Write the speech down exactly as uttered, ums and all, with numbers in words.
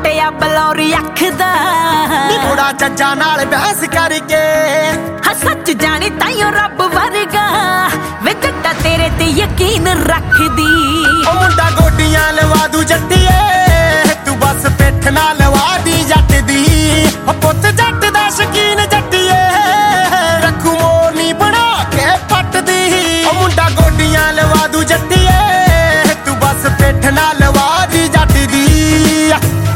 ਪਟਿਆ ਬਲੌਰੀ ਅੱਖ ਦਾ ਨੀ ਥੋੜਾ ਜੱਜਾਂ ਨਾਲ ਬਹਿਸ ਕਰਕੇ ਹਾਂ ਸੱਚ ਜਾਣੀ ਤਾਈਓ ਰੱਬ ਵਰਗਾ ਵੇ ਜੱਟਾ ਤੇਰੇ ਤੇ ਯਕੀਨ ਰੱਖਦੀ ਉਹ ਮੁੰਡਾ ਗੋਡੀਆਂ ਲਵਾ ਦੂ ਜੱਟੀਏ ਤੂੰ ਬਸ ਪਿੱਠ ਨਾ ਲਵਾ ਦੀ ਜੱਟ ਦੀ ਉਹ ਪੁੱਤ ਜੱਟ ਦਾ ਸ਼ਕੀਨ ਜੱਟੀਏ ਰੱਖੂ ਮੋਰਨੀ ਬਣਾ ਕੇ ਪੱਟ ਦੀ ਉਹ ਮੁੰਡਾ ਗੋਡੀਆਂ ਲਵਾ ਦੂ ਜੱਟੀਏ